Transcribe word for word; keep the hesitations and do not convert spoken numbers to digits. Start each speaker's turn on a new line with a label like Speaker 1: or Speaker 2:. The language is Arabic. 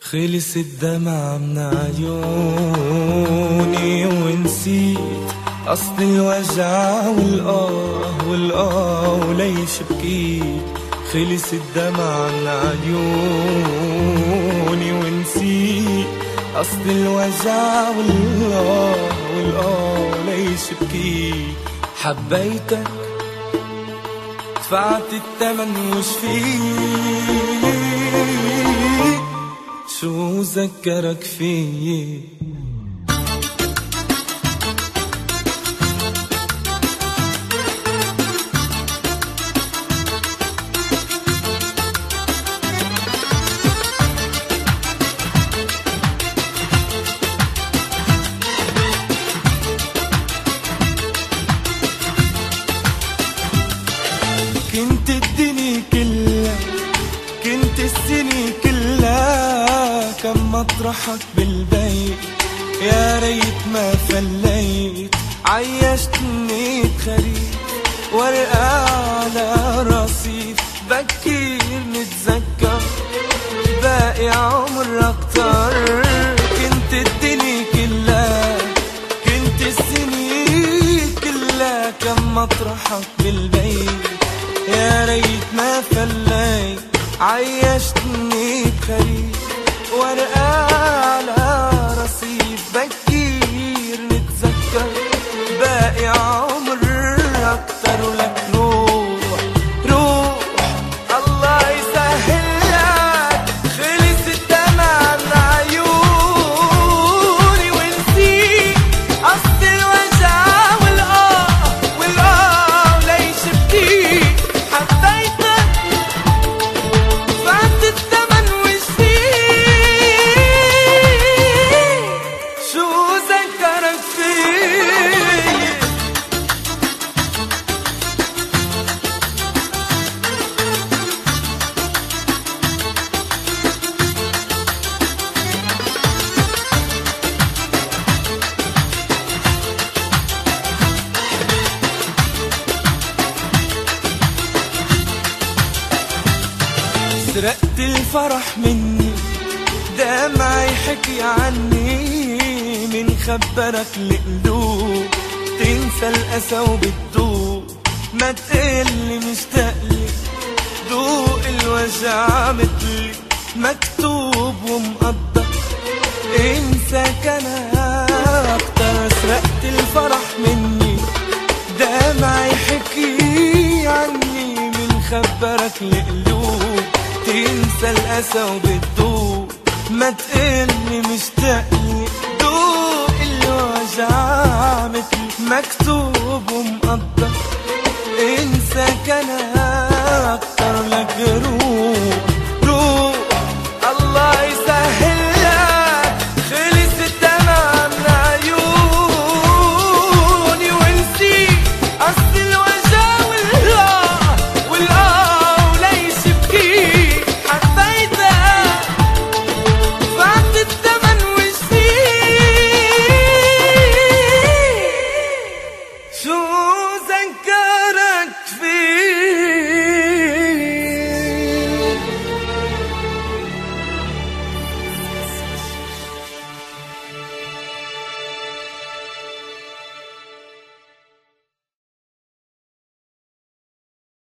Speaker 1: خلص الدمع من عيوني ونسيت أصل الوجع والآه والآه وليش بكيت. خلص الدمع من عيوني ونسيت أصل الوجع والآه والآه وليش بكيت. حبيتك دفعت التمن وش فيك، شو ذكرك فيي. كنت الدنيا كلها، كنت السنة كلها، كم مطرحك بالبيت يا ريت ما فليت. عيشتني بخريف ورقة على رصيف، بكير نتذكر باقي عمر أكتر. كنت الدنيا كلها، كنت السنة كلها، كم مطرحك بالبيت يا ريت ما فليت. عيشتني بخريف ورقة على رصيف، بكير نتذكر باقي عمر أكتر. ولك روح روح الله يسهلك، خلص الدمع من عيوني ونسيت أصل الوجع والآه والآه وليش بكيت. حبيتك دفعت التمن وش فيك، شو ذكرك فيي. سرقت الفرح مني، دمعي حكي عني، من خبرك القلوب تنسى الأسى وبتدوب. ما تقلي مشتاقلي، دوق الوجع متلي، مكتوب ومقدر انساك انا اكتر. سرقت الفرح مني، دمعي حكي عني، من خبرك القلوب تنسى الأسى وبتدوب. ما تقلي مشتاقلي، دوق الوجع متلي، مكتوب ومقدر انساك انا اكتر. لك روح